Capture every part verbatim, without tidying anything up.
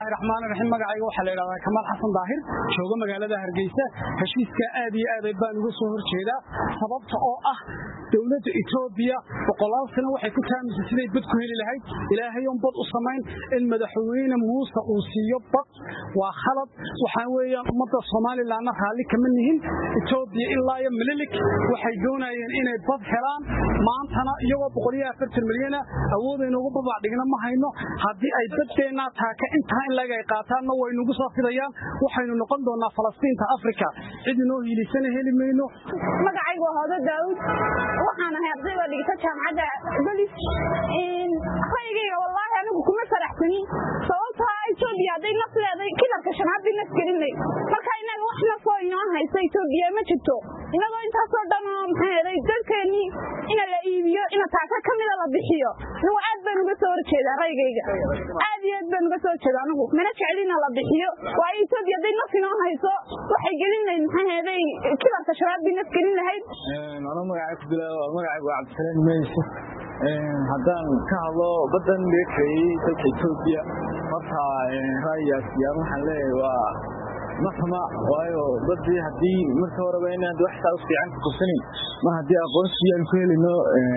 الرحمن الرحيم magacayga waxa la yiraahdaa Kamal Xasan Daahir jooga magaalada Hargeysa heshiiska aad iyo aad baan uga soo horjeeda sababta oo ah dawladda Itoobiya boqolaal sano waxay ku taamisay siday bad ku heli lahayd ilaahay oo bad u sameyn in madaxweyne Muuse uu siiyo bad waa khalad waxa weeyaan ummadda Soomaaliland raali kama nihin Itoobiya ilaa iyo mililik waxay doonayeen inay bad helaan maantana iyagoo boqol iyo afartan milyan awood ay ugu babac dhigna ma hayno hadii ay dadkeena taaka inta in laga qaataan way nagu soo fidayaan waxaynu noqon doonaa Falastiinta Afrika cidino hiilisan heli mayno magacaygu waa Hoodo Daawud waxaan ahay ardayda dhigta jaamacadda Bolis in khayriga wallahi anigu kuma faraxsani sababta ay Itoobiya day nafleeday kidarka shanaad bin nasgelinay marka inaga wax la soo inoo hayso Itoobiya ma jirto inagoo inta soo dhamo maxay dalkeeni ina la iibiyo ina taaka kamida la bixiyo anigu aad baan uga soo horjeedaa raygayga aad iyo aad baan uga soo horjeedaa anigu mana jecelina la bixiyo waa Itoobiya day nafino hayso waxay gelinay maxay kidarka shanaad bin nasgelin lahayd ana magacaygu bilaa magacaygu Cabdisalaam Meeyso haddaan ka hadlo badan leekay dalka Itoobiya marka raayas yaa waxaan leeyahay waa maxma waayo dadii hadii marka hore waa inaan wax taas fiican ku qabsanin ma hadii aqoonsi aan ku helino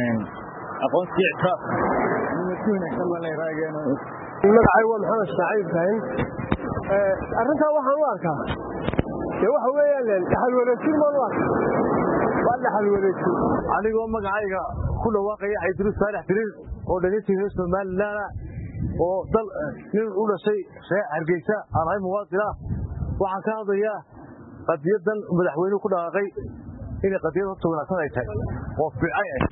aqoonsi ictiraaf midkiina xamal raaygeena magacaygu waa Maxamed Saciid Kahin ee arrinta waxaan u arkaa waxa weeyaan hal wanaagsan ma waa wala hal wanaagsan anigoo magacayga ku dhawaaqay Idris Saalax Tirir oo dhageysiga Soomaaliland oo dal nin u dhashay Sheekh Hargeysa aan muwaadin ah waxaan ka hadlayaa qadiyadan madaxweynuhu ku dhawaaqay in qadiyada tobanaasan ay tahay oo fiicay ah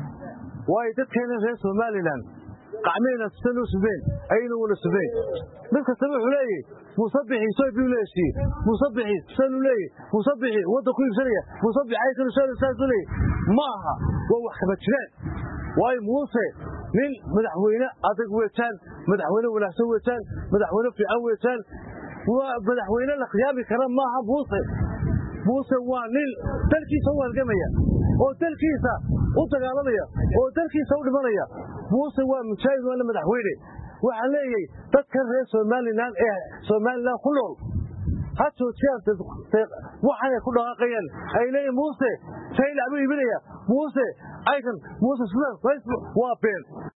way dadkeena reer Soomaaliland qacmeena sano subeen ayna wala subeen dadka sabab xuleeyay musabbixi soo biileeshi musabbixi saluleey musabbixi wada ku ibsanaya musabbixi ay kala soo saasulay maaha waa wax kaba jireen way Muuse nin madaxweyne adag weetaan madaxweyne walaasoo weetaan madaxweyne fiican weetaan waa madaxweyne la qiyaami kara maaha Muuse Muuse waa nin dalkiisa u halgamaya oo dalkiisa u dagaalamaya oo dalkiisa u dhimanaya Muuse waa mujaahid wala madaxweyne waxa leeyahay dadka reer Soomaaliland ee Soomaaliland ku nool hato jeerta waxay ku dhaaqayaan ay leeyahay Muuse say lacabo ibinaya Muuse aykan Muuse waa been